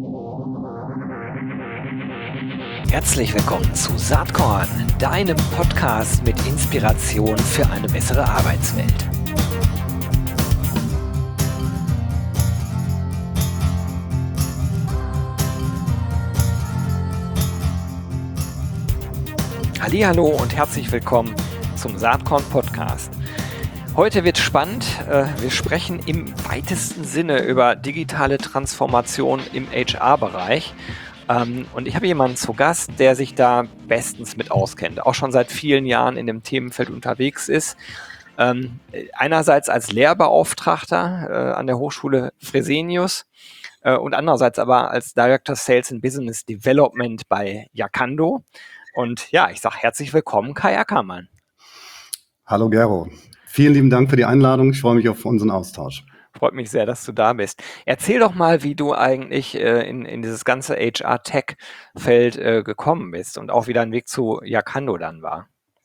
Herzlich willkommen zu Saatkorn, deinem Podcast mit Inspiration für eine bessere Arbeitswelt. Hallihallo und herzlich willkommen zum Saatkorn Podcast. Heute wird spannend. Wir sprechen im weitesten Sinne über digitale Transformation im HR-Bereich. Und ich habe jemanden zu Gast, der sich da bestens mit auskennt, auch schon seit vielen Jahren in dem Themenfeld unterwegs ist. Einerseits als Lehrbeauftragter an der Hochschule Fresenius und andererseits aber als Director Sales and Business Development bei Jakando. Und ja, ich sage herzlich willkommen, Kai Ackermann. Hallo Gero, vielen lieben Dank für die Einladung. Ich freue mich auf unseren Austausch. Freut mich sehr, dass du da bist. Erzähl doch mal, wie du eigentlich in dieses ganze HR-Tech-Feld gekommen bist und auch wie dein Weg zu Jakando dann war.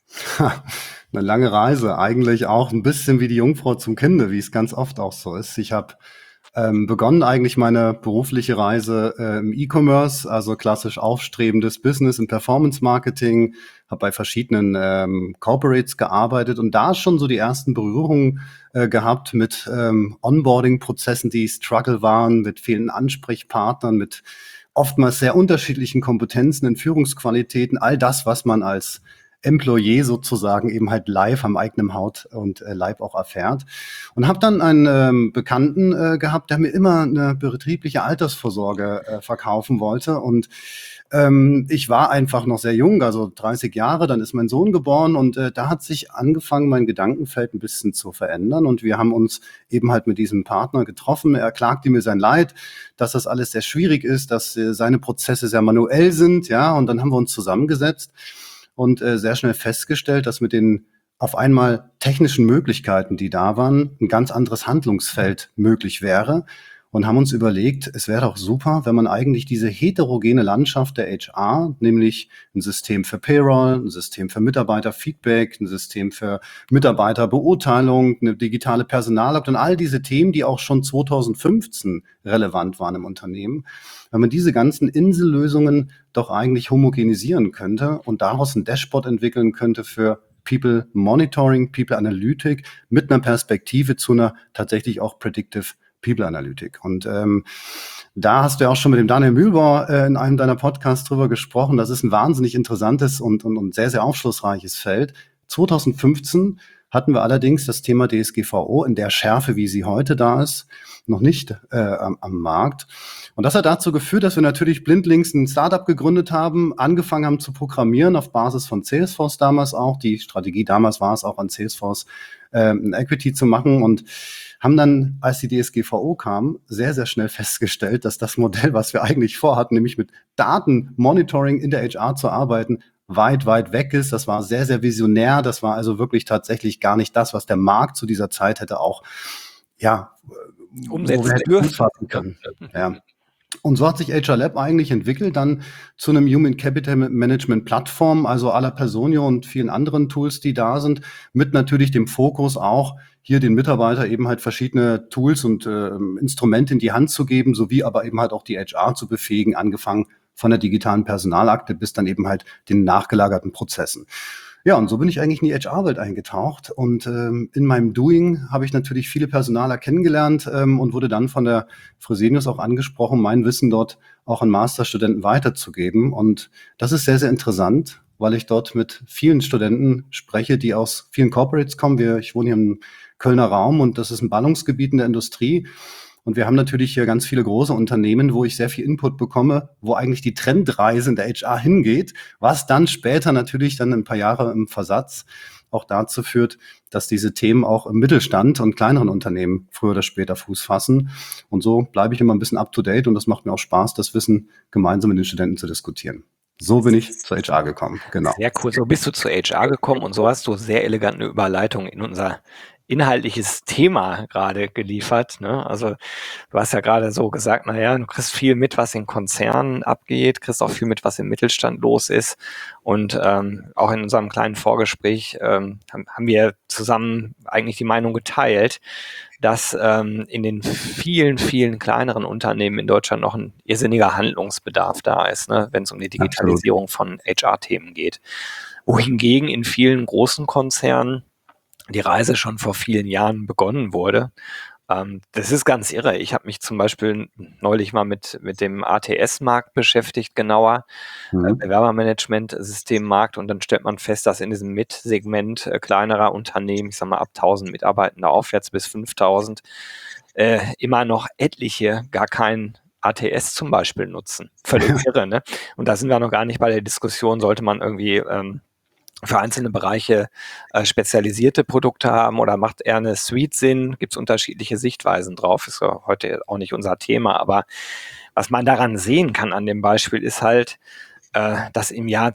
Eine lange Reise, eigentlich auch ein bisschen wie die Jungfrau zum Kinde, wie es ganz oft auch so ist. Ich habe begonnen eigentlich meine berufliche Reise im E-Commerce, also klassisch aufstrebendes Business im Performance-Marketing, habe bei verschiedenen Corporates gearbeitet und da schon so die ersten Berührungen gehabt mit Onboarding-Prozessen, die Struggle waren, mit vielen Ansprechpartnern, mit oftmals sehr unterschiedlichen Kompetenzen in Führungsqualitäten, all das, was man als Employee sozusagen eben halt live am eigenen Haut und Leib auch erfährt. Und habe dann einen Bekannten gehabt, der mir immer eine betriebliche Altersvorsorge verkaufen wollte. Und ich war einfach noch sehr jung, also 30 Jahre, dann ist mein Sohn geboren und da hat sich angefangen, mein Gedankenfeld ein bisschen zu verändern. Und wir haben uns eben halt mit diesem Partner getroffen. Er klagte mir sein Leid, dass das alles sehr schwierig ist, dass seine Prozesse sehr manuell sind. Ja, und dann haben wir uns zusammengesetzt und sehr schnell festgestellt, dass mit den auf einmal technischen Möglichkeiten, die da waren, ein ganz anderes Handlungsfeld möglich wäre und haben uns überlegt, es wäre doch super, wenn man eigentlich diese heterogene Landschaft der HR, nämlich ein System für Payroll, ein System für Mitarbeiterfeedback, ein System für Mitarbeiterbeurteilung, eine digitale Personalakte und all diese Themen, die auch schon 2015 relevant waren im Unternehmen, wenn man diese ganzen Insellösungen doch eigentlich homogenisieren könnte und daraus ein Dashboard entwickeln könnte für People Monitoring, People Analytic mit einer Perspektive zu einer tatsächlich auch Predictive People Analytic. Und da hast du ja auch schon mit dem Daniel Mühlbauer in einem deiner Podcasts drüber gesprochen. Das ist ein wahnsinnig interessantes und sehr, sehr aufschlussreiches Feld. 2015 hatten wir allerdings das Thema DSGVO in der Schärfe, wie sie heute da ist, noch nicht am Markt. Und das hat dazu geführt, dass wir natürlich blindlings ein Startup gegründet haben, angefangen haben zu programmieren auf Basis von Salesforce damals auch. Die Strategie damals war es auch, an Salesforce ein Equity zu machen und haben dann, als die DSGVO kam, sehr, sehr schnell festgestellt, dass das Modell, was wir eigentlich vorhatten, nämlich mit Datenmonitoring in der HR zu arbeiten, weit, weit weg ist. Das war sehr, sehr visionär. Das war also wirklich tatsächlich gar nicht das, was der Markt zu dieser Zeit hätte auch, ja, umsetzen dürfen. Können. Ja. Und so hat sich HR Lab eigentlich entwickelt, dann zu einem Human Capital Management Plattform, also à la Personio und vielen anderen Tools, die da sind, mit natürlich dem Fokus auch, hier den Mitarbeiter eben halt verschiedene Tools und Instrumente in die Hand zu geben, sowie aber eben halt auch die HR zu befähigen, angefangen von der digitalen Personalakte bis dann eben halt den nachgelagerten Prozessen. Ja, und so bin ich eigentlich in die HR-Welt eingetaucht und in meinem Doing habe ich natürlich viele Personaler kennengelernt und wurde dann von der Fresenius auch angesprochen, mein Wissen dort auch an Masterstudenten weiterzugeben. Und das ist sehr, sehr interessant, weil ich dort mit vielen Studenten spreche, die aus vielen Corporates kommen. Ich wohne hier im Kölner Raum und das ist ein Ballungsgebiet in der Industrie. Und wir haben natürlich hier ganz viele große Unternehmen, wo ich sehr viel Input bekomme, wo eigentlich die Trendreise in der HR hingeht, was dann später natürlich dann ein paar Jahre im Versatz auch dazu führt, dass diese Themen auch im Mittelstand und kleineren Unternehmen früher oder später Fuß fassen. Und so bleibe ich immer ein bisschen up to date und das macht mir auch Spaß, das Wissen gemeinsam mit den Studenten zu diskutieren. So bin ich zur HR gekommen, genau. Sehr cool, so bist du zur HR gekommen und so hast du sehr elegant eine Überleitung in unser inhaltliches Thema gerade geliefert, ne? Also du hast ja gerade so gesagt, naja, du kriegst viel mit, was in Konzernen abgeht, kriegst auch viel mit, was im Mittelstand los ist. Und auch in unserem kleinen Vorgespräch haben wir zusammen eigentlich die Meinung geteilt, dass in den vielen, vielen kleineren Unternehmen in Deutschland noch ein irrsinniger Handlungsbedarf da ist, ne, wenn es um die Absolut. Digitalisierung von HR-Themen geht. Wohingegen in vielen großen Konzernen die Reise schon vor vielen Jahren begonnen wurde. Das ist ganz irre. Ich habe mich zum Beispiel neulich mal mit dem ATS-Markt beschäftigt, genauer, Mhm. Bewerbermanagement-Systemmarkt, und dann stellt man fest, dass in diesem Mid-Segment kleinerer Unternehmen, ich sag mal ab 1000 Mitarbeitende aufwärts bis 5000, immer noch etliche gar kein ATS zum Beispiel nutzen. Völlig irre, ne? Und da sind wir noch gar nicht bei der Diskussion, sollte man irgendwie für einzelne Bereiche spezialisierte Produkte haben oder macht eher eine Suite Sinn? Gibt es unterschiedliche Sichtweisen drauf? Ist ja heute auch nicht unser Thema, aber was man daran sehen kann an dem Beispiel ist halt, dass im Jahr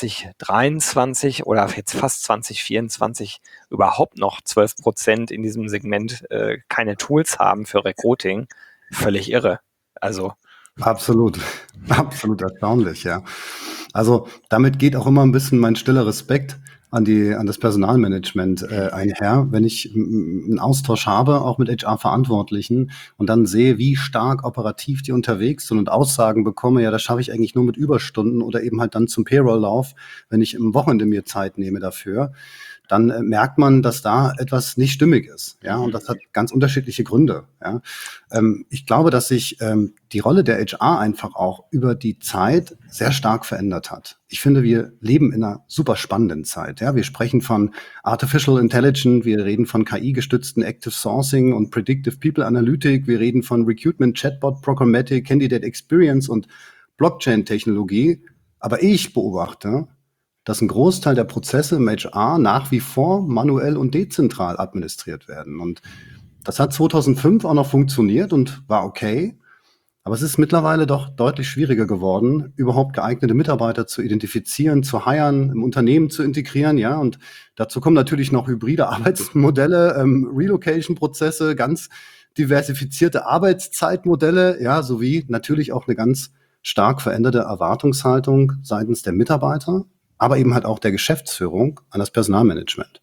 2023 oder jetzt fast 2024 überhaupt noch 12% in diesem Segment keine Tools haben für Recruiting. Völlig irre. Also Absolut, absolut erstaunlich, ja. Also damit geht auch immer ein bisschen mein stiller Respekt an das Personalmanagement einher, wenn ich einen Austausch habe, auch mit HR-Verantwortlichen und dann sehe, wie stark operativ die unterwegs sind und Aussagen bekomme, ja, das schaffe ich eigentlich nur mit Überstunden oder eben halt dann zum Payroll-Lauf, wenn ich im Wochenende mir Zeit nehme dafür. Dann merkt man, dass da etwas nicht stimmig ist. Ja, und das hat ganz unterschiedliche Gründe. Ja. Ich glaube, dass sich die Rolle der HR einfach auch über die Zeit sehr stark verändert hat. Ich finde, wir leben in einer super spannenden Zeit. Ja. Wir sprechen von Artificial Intelligence, wir reden von KI-gestützten Active Sourcing und Predictive People Analytic, wir reden von Recruitment, Chatbot, Programmatic, Candidate Experience und Blockchain-Technologie. Aber ich beobachte, dass ein Großteil der Prozesse im HR nach wie vor manuell und dezentral administriert werden. Und das hat 2005 auch noch funktioniert und war okay. Aber es ist mittlerweile doch deutlich schwieriger geworden, überhaupt geeignete Mitarbeiter zu identifizieren, zu hiren, im Unternehmen zu integrieren, ja. Und dazu kommen natürlich noch hybride Arbeitsmodelle, Relocation-Prozesse, ganz diversifizierte Arbeitszeitmodelle, ja, sowie natürlich auch eine ganz stark veränderte Erwartungshaltung seitens der Mitarbeiter, aber eben halt auch der Geschäftsführung an das Personalmanagement.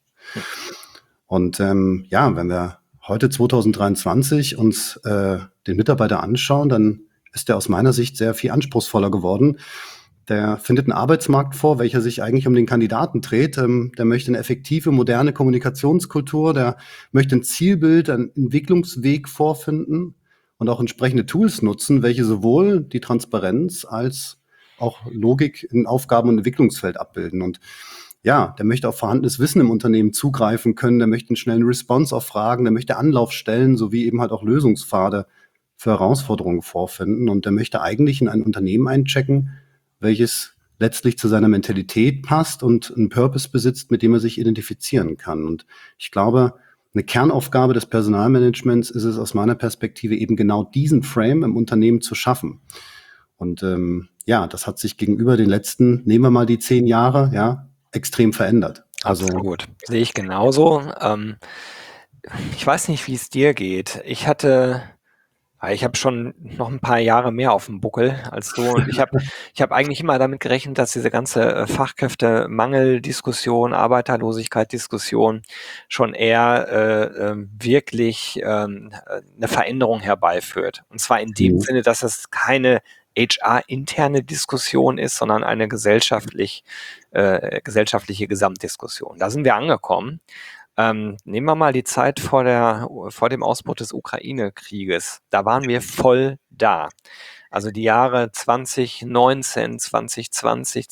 Und ja, wenn wir heute 2023 uns den Mitarbeiter anschauen, dann ist der aus meiner Sicht sehr viel anspruchsvoller geworden. Der findet einen Arbeitsmarkt vor, welcher sich eigentlich um den Kandidaten dreht. Der möchte eine effektive, moderne Kommunikationskultur, der möchte ein Zielbild, einen Entwicklungsweg vorfinden und auch entsprechende Tools nutzen, welche sowohl die Transparenz als auch Logik in Aufgaben- und Entwicklungsfeld abbilden. Und ja, der möchte auf vorhandenes Wissen im Unternehmen zugreifen können, der möchte einen schnellen Response auf Fragen, der möchte Anlaufstellen sowie eben halt auch Lösungspfade für Herausforderungen vorfinden und der möchte eigentlich in ein Unternehmen einchecken, welches letztlich zu seiner Mentalität passt und einen Purpose besitzt, mit dem er sich identifizieren kann. Und ich glaube, eine Kernaufgabe des Personalmanagements ist es aus meiner Perspektive eben genau diesen Frame im Unternehmen zu schaffen. Und ja, das hat sich gegenüber den letzten, nehmen wir mal die 10 Jahre, ja, extrem verändert. Also absolut. Sehe ich genauso. Ich weiß nicht, wie es dir geht. Ich habe schon noch ein paar Jahre mehr auf dem Buckel als du, und ich hab eigentlich immer damit gerechnet, dass diese ganze Fachkräftemangel-Diskussion, Arbeiterlosigkeit-Diskussion schon eher wirklich eine Veränderung herbeiführt. Und zwar in dem Sinne, dass es keine HR-interne Diskussion ist, sondern eine gesellschaftliche Gesamtdiskussion. Da sind wir angekommen. Nehmen wir mal die Zeit vor dem Ausbruch des Ukraine-Krieges. Da waren wir voll da. Also die Jahre 2019, 2020,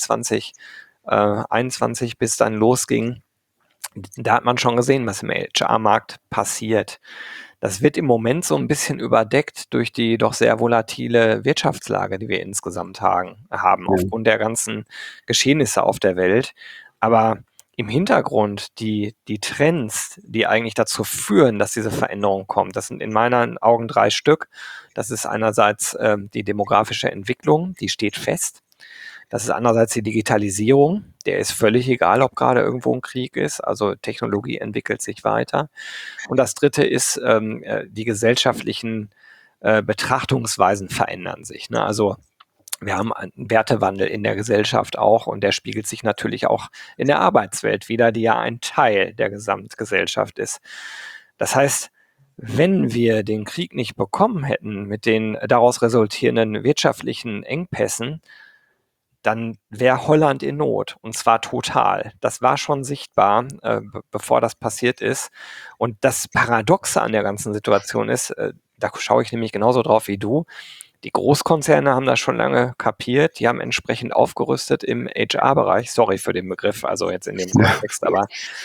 2021, bis dann losging, da hat man schon gesehen, was im HR-Markt passiert. Das wird im Moment so ein bisschen überdeckt durch die doch sehr volatile Wirtschaftslage, die wir insgesamt haben, ja, aufgrund der ganzen Geschehnisse auf der Welt. Aber im Hintergrund die Trends, die eigentlich dazu führen, dass diese Veränderung kommt, das sind in meinen Augen 3 Stück. Das ist einerseits die demografische Entwicklung, die steht fest. Das ist andererseits die Digitalisierung. Der ist völlig egal, ob gerade irgendwo ein Krieg ist. Also Technologie entwickelt sich weiter. Und das Dritte ist, die gesellschaftlichen Betrachtungsweisen verändern sich. Ne? Also wir haben einen Wertewandel in der Gesellschaft auch und der spiegelt sich natürlich auch in der Arbeitswelt wider, die ja ein Teil der Gesamtgesellschaft ist. Das heißt, wenn wir den Krieg nicht bekommen hätten mit den daraus resultierenden wirtschaftlichen Engpässen, dann wäre Holland in Not und zwar total. Das war schon sichtbar, bevor das passiert ist. Und das Paradoxe an der ganzen Situation ist, da schaue ich nämlich genauso drauf wie du, die Großkonzerne haben das schon lange kapiert, die haben entsprechend aufgerüstet im HR-Bereich. Sorry für den Begriff, also jetzt in dem Kontext, aber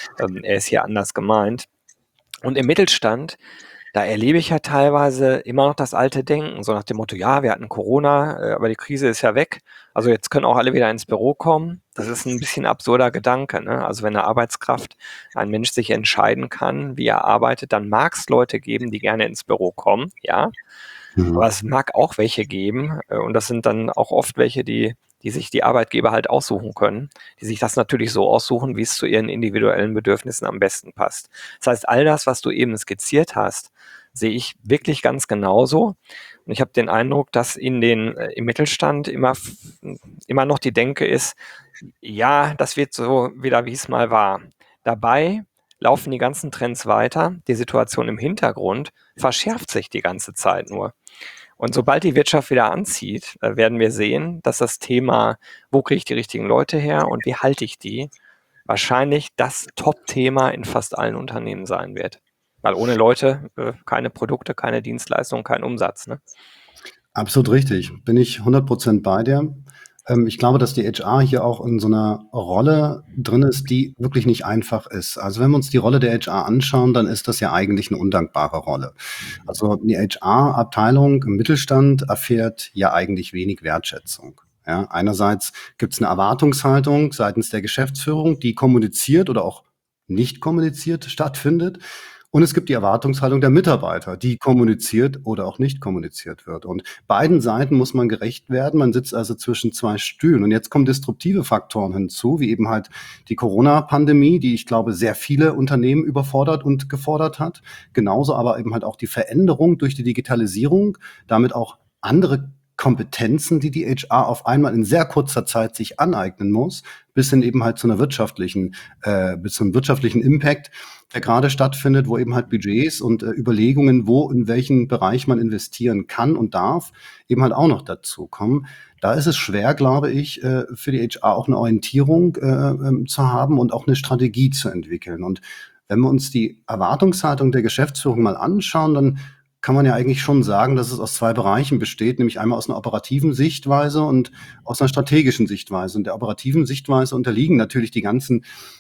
er ist hier anders gemeint. Und im Mittelstand, da erlebe ich ja teilweise immer noch das alte Denken, so nach dem Motto, ja, wir hatten Corona, aber die Krise ist ja weg. Also jetzt können auch alle wieder ins Büro kommen. Das ist ein bisschen absurder Gedanke. Ne? Also wenn eine Arbeitskraft, ein Mensch sich entscheiden kann, wie er arbeitet, dann mag es Leute geben, die gerne ins Büro kommen, ja. Aber es mag auch welche geben, und das sind dann auch oft welche, die sich die Arbeitgeber halt aussuchen können, die sich das natürlich so aussuchen, wie es zu ihren individuellen Bedürfnissen am besten passt. Das heißt, all das, was du eben skizziert hast, sehe ich wirklich ganz genauso. Und ich habe den Eindruck, dass im Mittelstand immer noch die Denke ist, ja, das wird so wieder, wie es mal war. Dabei laufen die ganzen Trends weiter. Die Situation im Hintergrund verschärft sich die ganze Zeit nur. Und sobald die Wirtschaft wieder anzieht, werden wir sehen, dass das Thema, wo kriege ich die richtigen Leute her und wie halte ich die, wahrscheinlich das Top-Thema in fast allen Unternehmen sein wird. Weil ohne Leute keine Produkte, keine Dienstleistungen, kein Umsatz. Ne? Absolut richtig. Bin ich 100% bei dir. Ich glaube, dass die HR hier auch in so einer Rolle drin ist, die wirklich nicht einfach ist. Also wenn wir uns die Rolle der HR anschauen, dann ist das ja eigentlich eine undankbare Rolle. Also die HR-Abteilung im Mittelstand erfährt ja eigentlich wenig Wertschätzung. Ja, einerseits gibt es eine Erwartungshaltung seitens der Geschäftsführung, die kommuniziert oder auch nicht kommuniziert stattfindet. Und es gibt die Erwartungshaltung der Mitarbeiter, die kommuniziert oder auch nicht kommuniziert wird. Und beiden Seiten muss man gerecht werden. Man sitzt also zwischen zwei Stühlen. Und jetzt kommen disruptive Faktoren hinzu, wie eben halt die Corona-Pandemie, die ich glaube sehr viele Unternehmen überfordert und gefordert hat. Genauso aber eben halt auch die Veränderung durch die Digitalisierung, damit auch andere Kompetenzen, die die HR auf einmal in sehr kurzer Zeit sich aneignen muss, bis hin eben halt zu einer bis zum wirtschaftlichen Impact, der gerade stattfindet, wo eben halt Budgets und Überlegungen, wo in welchen Bereich man investieren kann und darf, eben halt auch noch dazu kommen. Da ist es schwer, glaube ich, für die HR auch eine Orientierung zu haben und auch eine Strategie zu entwickeln. Und wenn wir uns die Erwartungshaltung der Geschäftsführung mal anschauen, dann kann man ja eigentlich schon sagen, dass es aus zwei Bereichen besteht, nämlich einmal aus einer operativen Sichtweise und aus einer strategischen Sichtweise. Und der operativen Sichtweise unterliegen natürlich die ganzen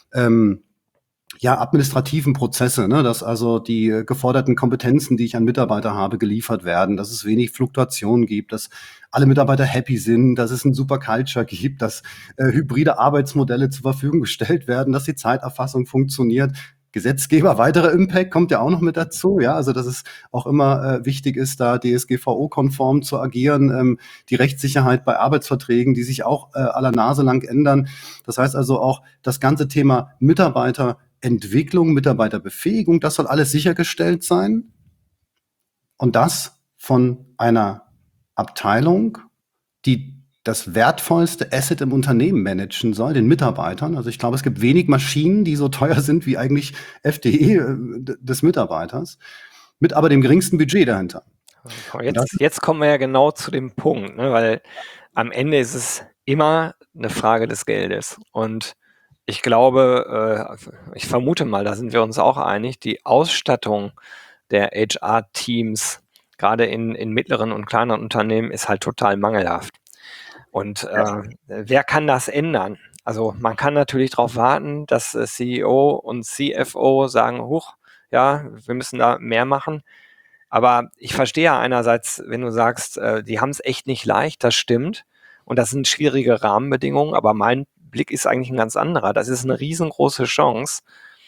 administrativen Prozesse, ne, dass also die geforderten Kompetenzen, die ich an Mitarbeiter habe, geliefert werden, dass es wenig Fluktuation gibt, dass alle Mitarbeiter happy sind, dass es ein super Culture gibt, dass hybride Arbeitsmodelle zur Verfügung gestellt werden, dass die Zeiterfassung funktioniert. Gesetzgeber, weiterer Impact kommt ja auch noch mit dazu, ja, also dass es auch immer wichtig ist, da DSGVO-konform zu agieren, die Rechtssicherheit bei Arbeitsverträgen, die sich auch aller Nase lang ändern. Das heißt also auch das ganze Thema Mitarbeiterentwicklung, Mitarbeiterbefähigung, das soll alles sichergestellt sein. Und das von einer Abteilung, die das wertvollste Asset im Unternehmen managen soll, den Mitarbeitern. Also ich glaube, es gibt wenig Maschinen, die so teuer sind wie eigentlich FTE des Mitarbeiters, mit aber dem geringsten Budget dahinter. Jetzt kommen wir ja genau zu dem Punkt, ne? Weil am Ende ist es immer eine Frage des Geldes. Und ich glaube, ich vermute mal, da sind wir uns auch einig, die Ausstattung der HR-Teams, gerade in mittleren und kleineren Unternehmen, ist halt total mangelhaft. Und wer kann das ändern? Also man kann natürlich darauf warten, dass CEO und CFO sagen, huch, ja, wir müssen da mehr machen. Aber ich verstehe ja einerseits, wenn du sagst, die haben es echt nicht leicht, das stimmt. Und das sind schwierige Rahmenbedingungen, aber mein Blick ist eigentlich ein ganz anderer. Das ist eine riesengroße Chance,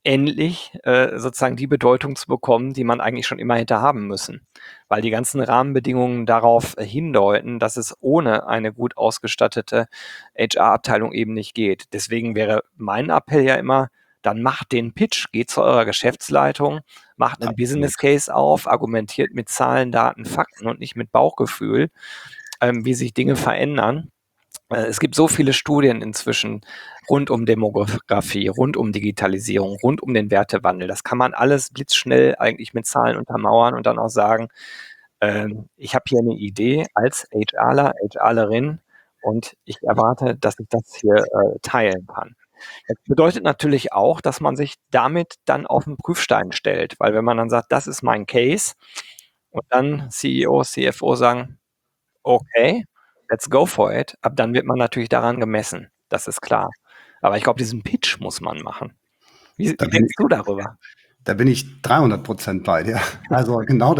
endlich sozusagen die Bedeutung zu bekommen, die man eigentlich schon immer hätte haben müssen. Weil die ganzen Rahmenbedingungen darauf hindeuten, dass es ohne eine gut ausgestattete HR-Abteilung eben nicht geht. Deswegen wäre mein Appell ja immer, dann macht den Pitch, geht zu eurer Geschäftsleitung, macht einen Business Absolut. Case auf, argumentiert mit Zahlen, Daten, Fakten und nicht mit Bauchgefühl, wie sich Dinge verändern. Es gibt so viele Studien inzwischen rund um Demografie, rund um Digitalisierung, rund um den Wertewandel. Das kann man alles blitzschnell eigentlich mit Zahlen untermauern und dann auch sagen, ich habe hier eine Idee als HRler, HRlerin und ich erwarte, dass ich das hier teilen kann. Das bedeutet natürlich auch, dass man sich damit dann auf den Prüfstein stellt, weil wenn man dann sagt, das ist mein Case und dann CEO, CFO sagen, okay, let's go for it. Ab dann wird man natürlich daran gemessen. Das ist klar. Aber ich glaube, diesen Pitch muss man machen. Wie Da bin denkst du darüber? Da bin ich 300% bei dir. Also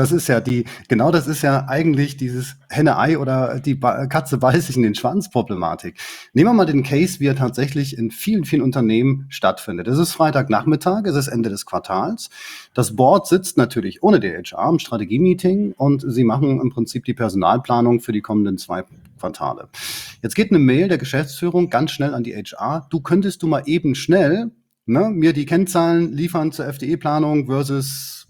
genau das ist ja eigentlich dieses Henne-Ei oder die Katze beißt sich in den Schwanz-Problematik. Nehmen wir mal den Case, wie er tatsächlich in vielen, vielen Unternehmen stattfindet. Es ist Freitagnachmittag, es ist Ende des Quartals. Das Board sitzt natürlich ohne die HR im Strategie-Meeting und sie machen im Prinzip die Personalplanung für die kommenden 2 Quartale. Jetzt geht eine Mail der Geschäftsführung ganz schnell an die HR. Könntest du mal eben schnell mir die Kennzahlen liefern zur FTE-Planung versus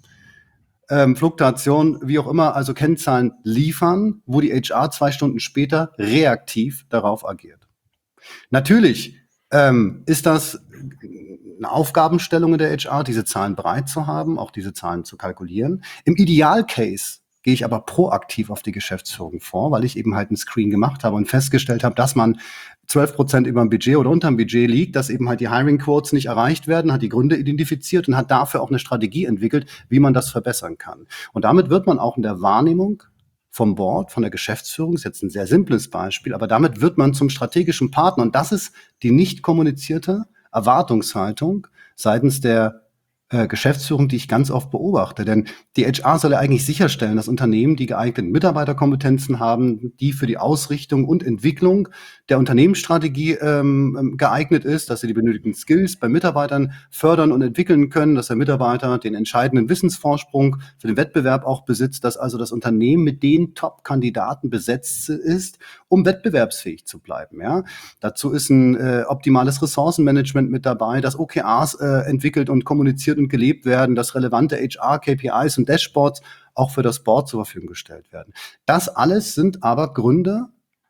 Fluktuation, wie auch immer, also Kennzahlen liefern, wo die HR 2 Stunden später reaktiv darauf agiert. Natürlich ist das eine Aufgabenstellung in der HR, diese Zahlen bereit zu haben, auch diese Zahlen zu kalkulieren. Im Idealcase gehe ich aber proaktiv auf die Geschäftsführung vor, weil ich eben halt einen Screen gemacht habe und festgestellt habe, dass man 12% über dem Budget oder unter dem Budget liegt, dass eben halt die Hiring Quotes nicht erreicht werden, hat die Gründe identifiziert und hat dafür auch eine Strategie entwickelt, wie man das verbessern kann. Und damit wird man auch in der Wahrnehmung vom Board, von der Geschäftsführung, ist jetzt ein sehr simples Beispiel, aber damit wird man zum strategischen Partner. Und das ist die nicht kommunizierte Erwartungshaltung seitens der Geschäftsführung, die ich ganz oft beobachte. Denn die HR soll ja eigentlich sicherstellen, dass Unternehmen die geeigneten Mitarbeiterkompetenzen haben, die für die Ausrichtung und Entwicklung der Unternehmensstrategie geeignet ist, dass sie die benötigten Skills bei Mitarbeitern fördern und entwickeln können, dass der Mitarbeiter den entscheidenden Wissensvorsprung für den Wettbewerb auch besitzt, dass also das Unternehmen mit den Top-Kandidaten besetzt ist, um wettbewerbsfähig zu bleiben. Ja? Dazu ist ein optimales Ressourcenmanagement mit dabei, dass OKRs entwickelt und kommuniziert und gelebt werden, dass relevante HR-KPIs und Dashboards auch für das Board zur Verfügung gestellt werden. Das alles sind aber Gründe,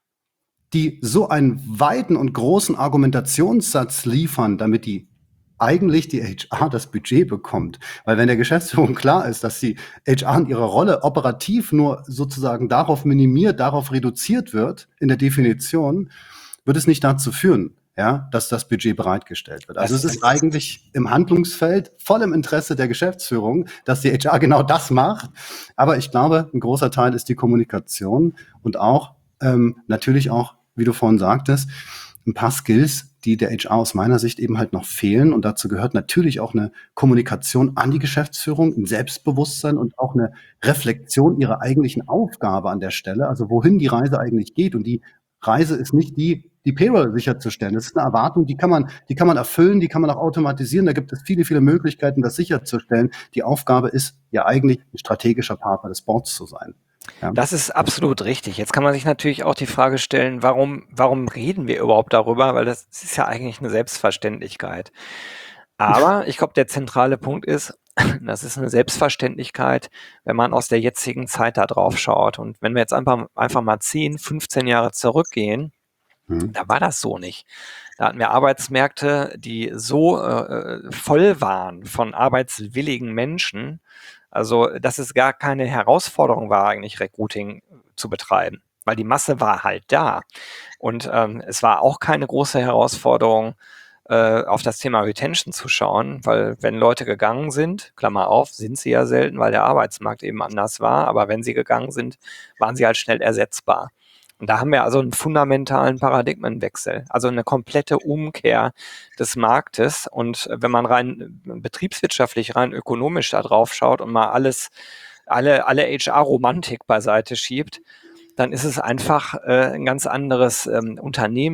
die so einen weiten und großen Argumentationssatz liefern, damit die HR das Budget bekommt. Weil wenn der Geschäftsführung klar ist, dass die HR in ihrer Rolle operativ nur sozusagen darauf minimiert, darauf reduziert wird in der Definition, wird es nicht dazu führen, ja, dass das Budget bereitgestellt wird. Also es ist eigentlich im Handlungsfeld voll im Interesse der Geschäftsführung, dass die HR genau das macht. Aber ich glaube, ein großer Teil ist die Kommunikation und auch natürlich auch, wie du vorhin sagtest, ein paar Skills, die der HR aus meiner Sicht eben halt noch fehlen. Und dazu gehört natürlich auch eine Kommunikation an die Geschäftsführung, ein Selbstbewusstsein und auch eine Reflexion ihrer eigentlichen Aufgabe an der Stelle, also wohin die Reise eigentlich geht. Und die Reise ist nicht die Payroll sicherzustellen. Das ist eine Erwartung, die kann man erfüllen, die kann man auch automatisieren. Da gibt es viele, viele Möglichkeiten, das sicherzustellen. Die Aufgabe ist ja eigentlich, ein strategischer Partner des Boards zu sein. Ja. Das ist absolut richtig. Jetzt kann man sich natürlich auch die Frage stellen, warum reden wir überhaupt darüber? Weil das ist ja eigentlich eine Selbstverständlichkeit. Aber ich glaube, der zentrale Punkt ist, das ist eine Selbstverständlichkeit, wenn man aus der jetzigen Zeit da drauf schaut. Und wenn wir jetzt einfach mal 10, 15 Jahre zurückgehen, da war das so nicht. Da hatten wir Arbeitsmärkte, die so voll waren von arbeitswilligen Menschen, also dass es gar keine Herausforderung war, eigentlich Recruiting zu betreiben, weil die Masse war halt da. Und es war auch keine große Herausforderung, auf das Thema Retention zu schauen, weil wenn Leute gegangen sind, Klammer auf, sind sie ja selten, weil der Arbeitsmarkt eben anders war, aber wenn sie gegangen sind, waren sie halt schnell ersetzbar. Und da haben wir also einen fundamentalen Paradigmenwechsel, also eine komplette Umkehr des Marktes. Und wenn man rein betriebswirtschaftlich, rein ökonomisch da drauf schaut und mal alle HR-Romantik beiseite schiebt, dann ist es einfach ein ganz anderes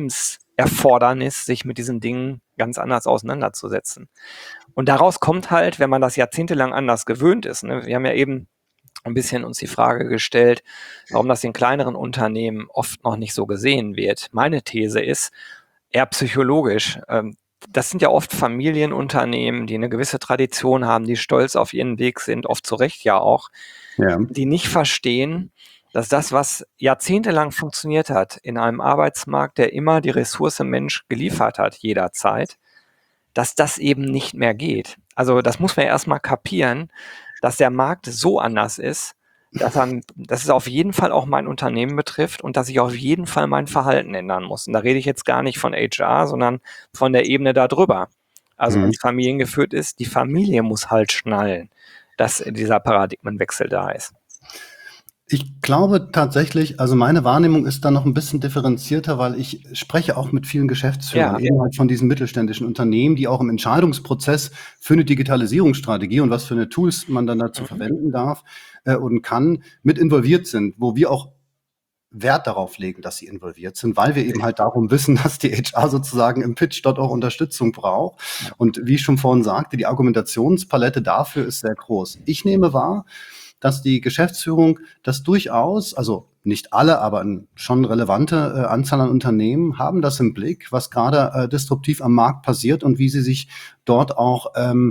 Erfordernis, sich mit diesen Dingen ganz anders auseinanderzusetzen. Und daraus kommt halt, wenn man das jahrzehntelang anders gewöhnt ist, ne, wir haben ja eben ein bisschen uns die Frage gestellt, warum das in kleineren Unternehmen oft noch nicht so gesehen wird. Meine These ist eher psychologisch. Das sind ja oft Familienunternehmen, die eine gewisse Tradition haben, die stolz auf ihren Weg sind, oft zu Recht ja auch, Ja. die nicht verstehen, dass das, was jahrzehntelang funktioniert hat, in einem Arbeitsmarkt, der immer die Ressource Mensch geliefert hat, jederzeit, dass das eben nicht mehr geht. Also das muss man erstmal kapieren, dass der Markt so anders ist, dass es auf jeden Fall auch mein Unternehmen betrifft und dass ich auf jeden Fall mein Verhalten ändern muss. Und da rede ich jetzt gar nicht von HR, sondern von der Ebene darüber. Also wenn Mhm. es familiengeführt ist, die Familie muss halt schnallen, dass dieser Paradigmenwechsel da ist. Ich glaube tatsächlich, also meine Wahrnehmung ist da noch ein bisschen differenzierter, weil ich spreche auch mit vielen Geschäftsführern, Ja. eben halt von diesen mittelständischen Unternehmen, die auch im Entscheidungsprozess für eine Digitalisierungsstrategie und was für eine Tools man dann dazu verwenden darf und kann, mit involviert sind, wo wir auch Wert darauf legen, dass sie involviert sind, weil wir eben halt darum wissen, dass die HR sozusagen im Pitch dort auch Unterstützung braucht. Und wie ich schon vorhin sagte, die Argumentationspalette dafür ist sehr groß. Ich nehme wahr, dass die Geschäftsführung das durchaus, also nicht alle, aber eine schon relevante Anzahl an Unternehmen haben das im Blick, was gerade disruptiv am Markt passiert und wie sie sich dort auch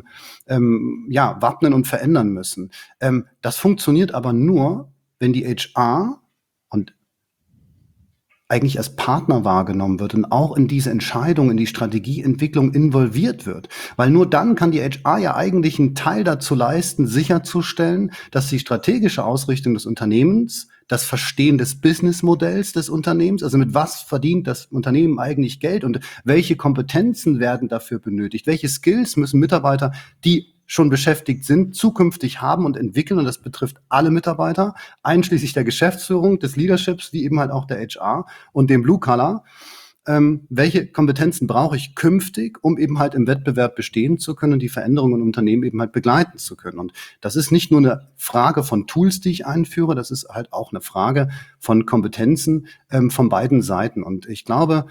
wappnen und verändern müssen. Das funktioniert aber nur, wenn die HR und eigentlich als Partner wahrgenommen wird und auch in diese Entscheidung, in die Strategieentwicklung involviert wird. Weil nur dann kann die HR ja eigentlich einen Teil dazu leisten, sicherzustellen, dass die strategische Ausrichtung des Unternehmens, das Verstehen des Businessmodells des Unternehmens, also mit was verdient das Unternehmen eigentlich Geld und welche Kompetenzen werden dafür benötigt, welche Skills müssen Mitarbeiter, die schon beschäftigt sind, zukünftig haben und entwickeln. Und das betrifft alle Mitarbeiter, einschließlich der Geschäftsführung, des Leaderships, wie eben halt auch der HR und dem Blue Collar. Welche Kompetenzen brauche ich künftig, um eben halt im Wettbewerb bestehen zu können und die Veränderungen im Unternehmen eben halt begleiten zu können. Und das ist nicht nur eine Frage von Tools, die ich einführe, das ist halt auch eine Frage von Kompetenzen von beiden Seiten. Und ich glaube,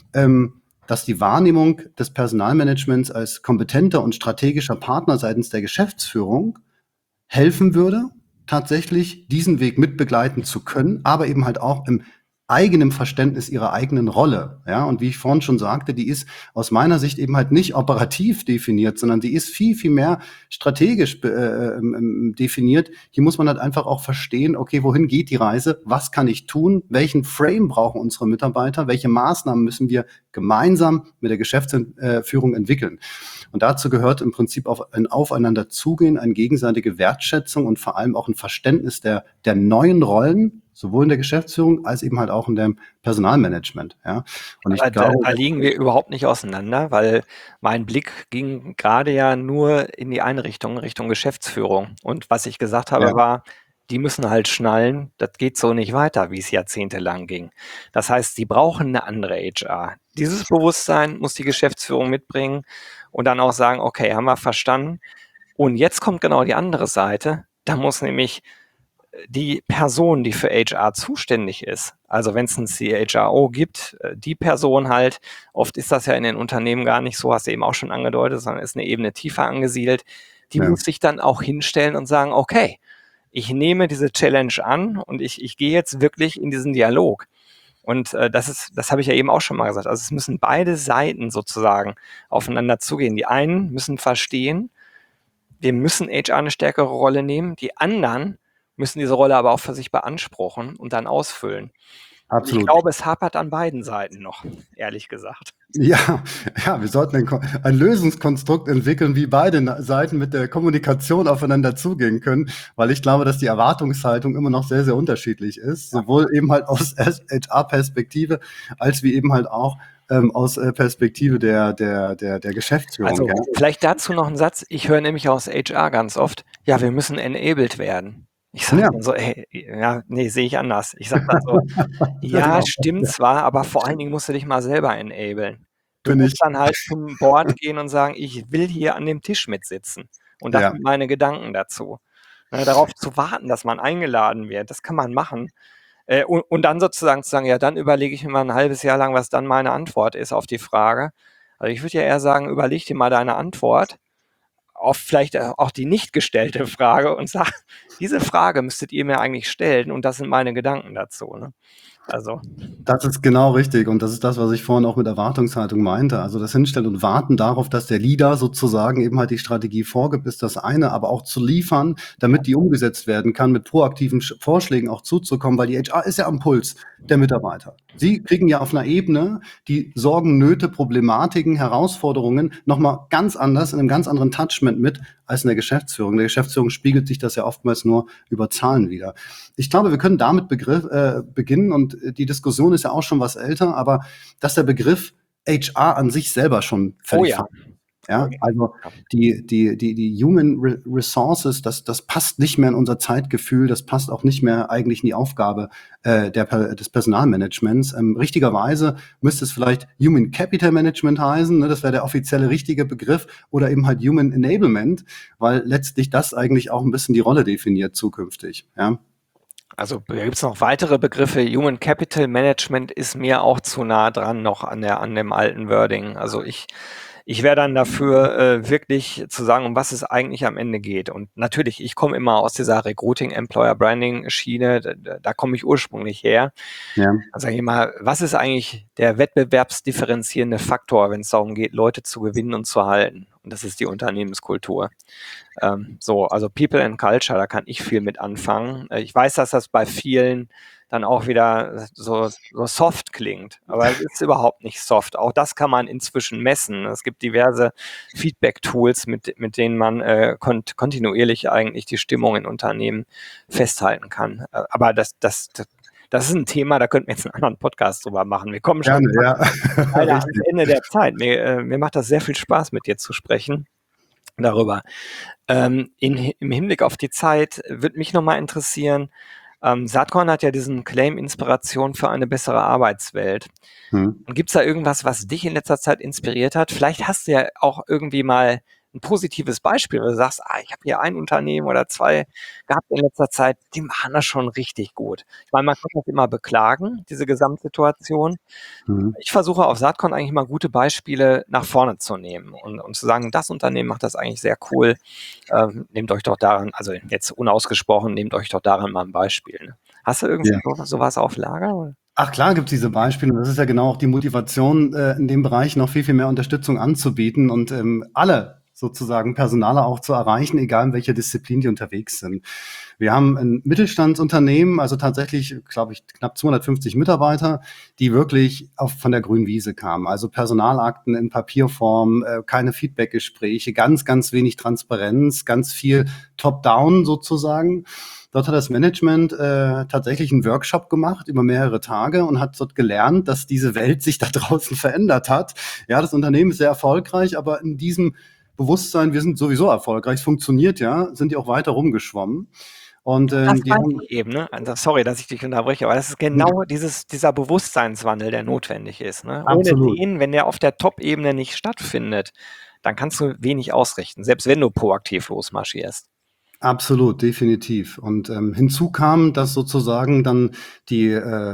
dass die Wahrnehmung des Personalmanagements als kompetenter und strategischer Partner seitens der Geschäftsführung helfen würde, tatsächlich diesen Weg mitbegleiten zu können, aber eben halt auch im eigenen Verständnis ihrer eigenen Rolle. Ja, und wie ich vorhin schon sagte, die ist aus meiner Sicht eben halt nicht operativ definiert, sondern die ist viel, viel mehr strategisch definiert. Hier muss man halt einfach auch verstehen, okay, wohin geht die Reise? Was kann ich tun? Welchen Frame brauchen unsere Mitarbeiter? Welche Maßnahmen müssen wir gemeinsam mit der Geschäftsführung entwickeln? Und dazu gehört im Prinzip auch ein Aufeinander zugehen, eine gegenseitige Wertschätzung und vor allem auch ein Verständnis der neuen Rollen, sowohl in der Geschäftsführung als eben halt auch in dem Personalmanagement. Ja. Und ich Da glaube, liegen wir überhaupt nicht auseinander, weil mein Blick ging gerade ja nur in die eine Richtung, Richtung Geschäftsführung. Und was ich gesagt habe, ja, war, die müssen halt schnallen, das geht so nicht weiter, wie es jahrzehntelang ging. Das heißt, sie brauchen eine andere HR. Dieses Bewusstsein muss die Geschäftsführung mitbringen und dann auch sagen, okay, haben wir verstanden. Und jetzt kommt genau die andere Seite. Da muss nämlich die Person, die für HR zuständig ist, also wenn es ein CHRO gibt, die Person halt, oft ist das ja in den Unternehmen gar nicht so, hast du eben auch schon angedeutet, sondern ist eine Ebene tiefer angesiedelt, die ja. muss sich dann auch hinstellen und sagen, okay, ich nehme diese Challenge an und ich gehe jetzt wirklich in diesen Dialog. Und das habe ich ja eben auch schon mal gesagt. Also es müssen beide Seiten sozusagen aufeinander zugehen. Die einen müssen verstehen, wir müssen HR eine stärkere Rolle nehmen. Die anderen müssen diese Rolle aber auch für sich beanspruchen und dann ausfüllen. Und ich Absolut. glaube, es hapert an beiden Seiten noch, ehrlich gesagt. Ja, ja, wir sollten ein Lösungskonstrukt entwickeln, wie beide Seiten mit der Kommunikation aufeinander zugehen können, weil ich glaube, dass die Erwartungshaltung immer noch sehr, sehr unterschiedlich ist, sowohl eben halt aus HR-Perspektive, als wie eben halt auch aus Perspektive der Geschäftsführung. Also Ja. vielleicht dazu noch ein Satz. Ich höre nämlich aus HR ganz oft, ja, wir müssen enabled werden. Ich sage Ja, dann so, ey, ja, nee, sehe ich anders. Ich sage dann so, ja, genau. stimmt zwar, aber vor allen Dingen musst du dich mal selber enablen. Du Bin musst ich. dann halt zum Board gehen und sagen, ich will hier an dem Tisch mitsitzen. Und das Ja. sind meine Gedanken dazu. Ne, darauf zu warten, dass man eingeladen wird, das kann man machen. Und dann sozusagen zu sagen, ja, dann überlege ich mir mal ein halbes Jahr lang, was dann meine Antwort ist auf die Frage. Also ich würde ja eher sagen, überleg dir mal deine Antwort auf vielleicht auch die nicht gestellte Frage und sag, diese Frage müsstet ihr mir eigentlich stellen und das sind meine Gedanken dazu. Ne? Also, Das ist genau richtig und das ist das, was ich vorhin auch mit Erwartungshaltung meinte. Also das Hinstellen und Warten darauf, dass der Leader sozusagen eben halt die Strategie vorgibt, ist das eine, aber auch zu liefern, damit die umgesetzt werden kann, mit proaktiven Vorschlägen auch zuzukommen, weil die HR ist ja am Puls der Mitarbeiter. Sie kriegen ja auf einer Ebene die Sorgen, Nöte, Problematiken, Herausforderungen nochmal ganz anders, in einem ganz anderen Touchment mit als in der Geschäftsführung. In der Geschäftsführung spiegelt sich das ja oftmals nur über Zahlen wider. Ich glaube, wir können damit beginnen und die Diskussion ist ja auch schon was älter, aber dass der Begriff HR an sich selber schon völlig falsch ist. Ja, also die Human Resources, das passt nicht mehr in unser Zeitgefühl, das passt auch nicht mehr eigentlich in die Aufgabe des Personalmanagements. Richtigerweise müsste es vielleicht Human Capital Management heißen, ne, das wäre der offizielle richtige Begriff, oder eben halt Human Enablement, weil letztlich das eigentlich auch ein bisschen die Rolle definiert zukünftig. Ja. Also gibt es noch weitere Begriffe? Human Capital Management ist mir auch zu nah dran noch an dem alten Wording. Also ich wäre dann dafür, wirklich zu sagen, um was es eigentlich am Ende geht. Und natürlich, ich komme immer aus dieser Recruiting, Employer Branding Schiene, da komme ich ursprünglich her. Ja. Also sage ich mal, was ist eigentlich der wettbewerbsdifferenzierende Faktor, wenn es darum geht, Leute zu gewinnen und zu halten? Und das ist die Unternehmenskultur. Also People and Culture, da kann ich viel mit anfangen. Ich weiß, dass das bei vielen dann auch wieder so soft klingt, aber es ist überhaupt nicht soft. Auch das kann man inzwischen messen. Es gibt diverse Feedback-Tools, mit denen man kontinuierlich eigentlich die Stimmung in Unternehmen festhalten kann. Aber das ist ein Thema, da könnten wir jetzt einen anderen Podcast drüber machen. Wir kommen schon leider ans Ende der Zeit. Mir macht das sehr viel Spaß, mit dir zu sprechen darüber. Im Hinblick auf die Zeit würde mich nochmal interessieren, Saatkorn hat ja diesen Claim Inspiration für eine bessere Arbeitswelt. Und gibt es da irgendwas, was dich in letzter Zeit inspiriert hat? Vielleicht hast du ja auch irgendwie mal ein positives Beispiel, wo du sagst, ich habe hier ein Unternehmen oder zwei gehabt in letzter Zeit, die machen das schon richtig gut. Ich meine, man kann das immer beklagen, diese Gesamtsituation. Ich versuche auf Saatkorn eigentlich mal gute Beispiele nach vorne zu nehmen und zu sagen, das Unternehmen macht das eigentlich sehr cool. Nehmt euch doch daran, also jetzt unausgesprochen, nehmt euch doch daran mal ein Beispiel. Ne? Hast du irgendwie sowas auf Lager? Oder? Ach klar, gibt es diese Beispiele. Und das ist ja genau auch die Motivation, in dem Bereich noch viel, viel mehr Unterstützung anzubieten und alle sozusagen Personaler auch zu erreichen, egal in welcher Disziplin die unterwegs sind. Wir haben ein Mittelstandsunternehmen, also tatsächlich, glaube ich, knapp 250 Mitarbeiter, die wirklich von der grünen Wiese kamen. Also Personalakten in Papierform, keine Feedbackgespräche, ganz, ganz wenig Transparenz, ganz viel Top-Down sozusagen. Dort hat das Management tatsächlich einen Workshop gemacht über mehrere Tage und hat dort gelernt, dass diese Welt sich da draußen verändert hat. Ja, das Unternehmen ist sehr erfolgreich, aber in diesem Bewusstsein, wir sind sowieso erfolgreich, es funktioniert ja, sind die auch weiter rumgeschwommen. Und das meinte ich eben, ne? Also, sorry, dass ich dich unterbreche, aber das ist genau dieser Bewusstseinswandel, der notwendig ist. Ne? Ohne den, wenn der auf der Top-Ebene nicht stattfindet, dann kannst du wenig ausrichten, selbst wenn du proaktiv losmarschierst. Absolut, definitiv. Und hinzu kam, dass sozusagen dann die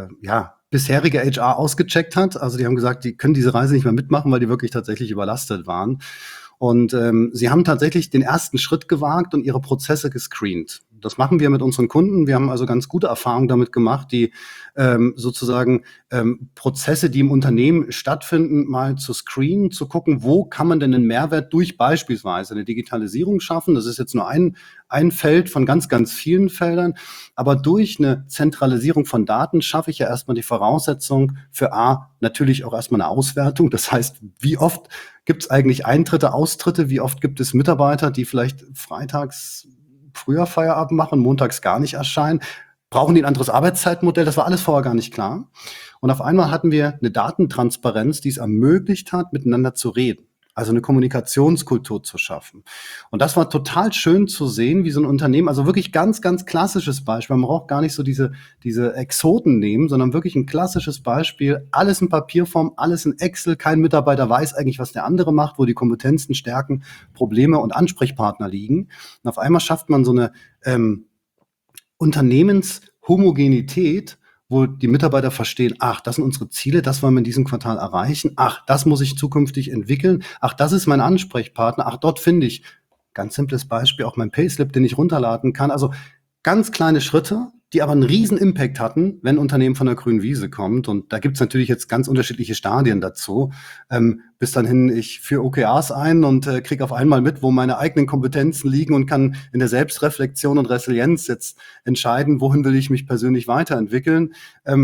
bisherige HR ausgecheckt hat. Also die haben gesagt, die können diese Reise nicht mehr mitmachen, weil die wirklich tatsächlich überlastet waren. Und sie haben tatsächlich den ersten Schritt gewagt und ihre Prozesse gescreent. Das machen wir mit unseren Kunden. Wir haben also ganz gute Erfahrungen damit gemacht, die sozusagen Prozesse, die im Unternehmen stattfinden, mal zu screenen, zu gucken, wo kann man denn einen Mehrwert durch beispielsweise eine Digitalisierung schaffen. Das ist jetzt nur ein Feld von ganz, ganz vielen Feldern. Aber durch eine Zentralisierung von Daten schaffe ich ja erstmal die Voraussetzung für natürlich auch erstmal eine Auswertung. Das heißt, wie oft gibt es eigentlich Eintritte, Austritte? Wie oft gibt es Mitarbeiter, die vielleicht freitags früher Feierabend machen, montags gar nicht erscheinen? Brauchen die ein anderes Arbeitszeitmodell? Das war alles vorher gar nicht klar. Und auf einmal hatten wir eine Datentransparenz, die es ermöglicht hat, miteinander zu reden. Also eine Kommunikationskultur zu schaffen. Und das war total schön zu sehen, wie so ein Unternehmen, also wirklich ganz, ganz klassisches Beispiel. Man braucht gar nicht so diese Exoten nehmen, sondern wirklich ein klassisches Beispiel. Alles in Papierform, alles in Excel. Kein Mitarbeiter weiß eigentlich, was der andere macht, wo die Kompetenzen, Stärken, Probleme und Ansprechpartner liegen. Und auf einmal schafft man so eine Unternehmenshomogenität, wo die Mitarbeiter verstehen, ach, das sind unsere Ziele, das wollen wir in diesem Quartal erreichen, ach, das muss ich zukünftig entwickeln, ach, das ist mein Ansprechpartner, ach, dort finde ich, ganz simples Beispiel, auch mein Payslip, den ich runterladen kann. Also ganz kleine Schritte, die aber einen riesen Impact hatten, wenn ein Unternehmen von der grünen Wiese kommt. Und da gibt's natürlich jetzt ganz unterschiedliche Stadien dazu. Bis dann hin, ich führe OKRs ein und kriege auf einmal mit, wo meine eigenen Kompetenzen liegen und kann in der Selbstreflexion und Resilienz jetzt entscheiden, wohin will ich mich persönlich weiterentwickeln.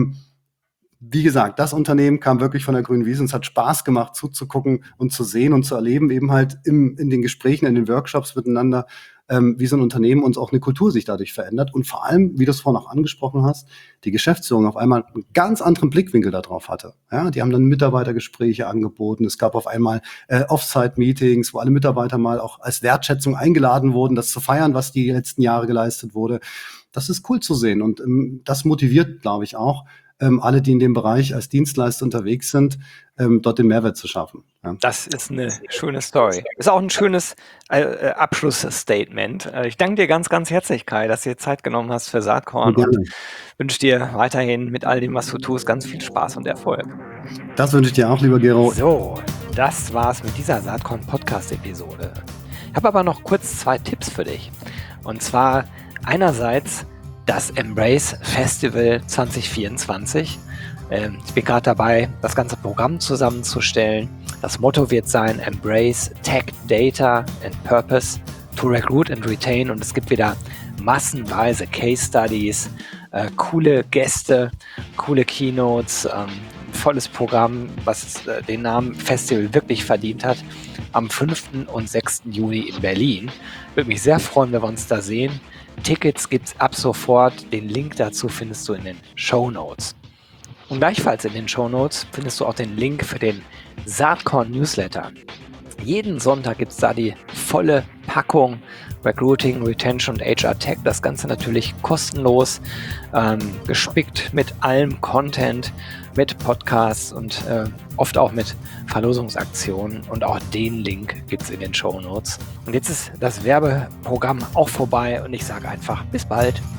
Wie gesagt, das Unternehmen kam wirklich von der grünen Wiese und es hat Spaß gemacht, zuzugucken und zu sehen und zu erleben, eben halt in den Gesprächen, in den Workshops miteinander, wie so ein Unternehmen und auch eine Kultur sich dadurch verändert. Und vor allem, wie du es vorhin auch angesprochen hast, die Geschäftsführung auf einmal einen ganz anderen Blickwinkel darauf hatte. Ja, die haben dann Mitarbeitergespräche angeboten. Es gab auf einmal Offsite-Meetings, wo alle Mitarbeiter mal auch als Wertschätzung eingeladen wurden, das zu feiern, was die letzten Jahre geleistet wurde. Das ist cool zu sehen und das motiviert, glaube ich, auch, alle, die in dem Bereich als Dienstleister unterwegs sind, dort den Mehrwert zu schaffen. Ja. Das ist eine schöne Story. Ist auch ein schönes Abschlussstatement. Ich danke dir ganz, ganz herzlich, Kai, dass du dir Zeit genommen hast für Saatkorn und wünsche dir weiterhin mit all dem, was du tust, ganz viel Spaß und Erfolg. Das wünsche ich dir auch, lieber Gero. So, das war's mit dieser Saatkorn-Podcast-Episode. Ich habe aber noch kurz 2 Tipps für dich. Und zwar einerseits das Embrace Festival 2024. Ich bin gerade dabei, das ganze Programm zusammenzustellen. Das Motto wird sein: Embrace Tech, Data and Purpose to Recruit and Retain. Und es gibt wieder massenweise Case Studies, coole Gäste, coole Keynotes, ein volles Programm, was den Namen Festival wirklich verdient hat. Am 5. und 6. Juni in Berlin. Würde mich sehr freuen, wenn wir uns da sehen. Tickets gibt's ab sofort. Den Link dazu findest du in den Shownotes. Und gleichfalls in den Shownotes findest du auch den Link für den Saatkorn Newsletter. Jeden Sonntag gibt's da die volle Packung Recruiting, Retention und HR Tech. Das Ganze natürlich kostenlos, gespickt mit allem Content, mit Podcasts und oft auch mit Verlosungsaktionen. Und auch den Link gibt's in den Shownotes. Und jetzt ist das Werbeprogramm auch vorbei und ich sage einfach bis bald.